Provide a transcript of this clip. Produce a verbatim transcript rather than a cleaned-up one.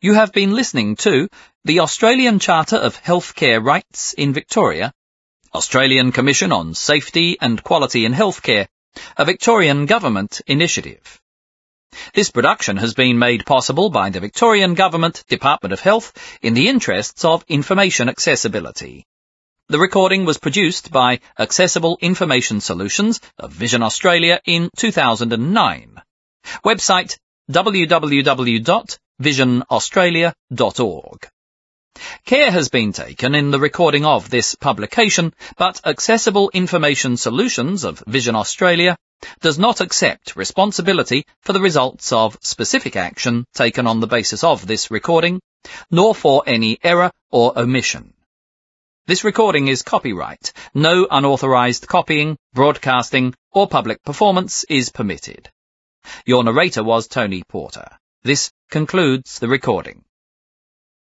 You have been listening to the Australian Charter of Healthcare Rights in Victoria, Australian Commission on Safety and Quality in Healthcare, a Victorian Government initiative. This production has been made possible by the Victorian Government Department of Health in the interests of information accessibility. The recording was produced by Accessible Information Solutions of Vision Australia in two thousand nine. Website w w w dot vision australia dot org. Care has been taken in the recording of this publication, but Accessible Information Solutions of Vision Australia does not accept responsibility for the results of specific action taken on the basis of this recording, nor for any error or omission. This recording is copyright. No unauthorized copying, broadcasting, or public performance is permitted. Your narrator was Tony Porter. This concludes the recording.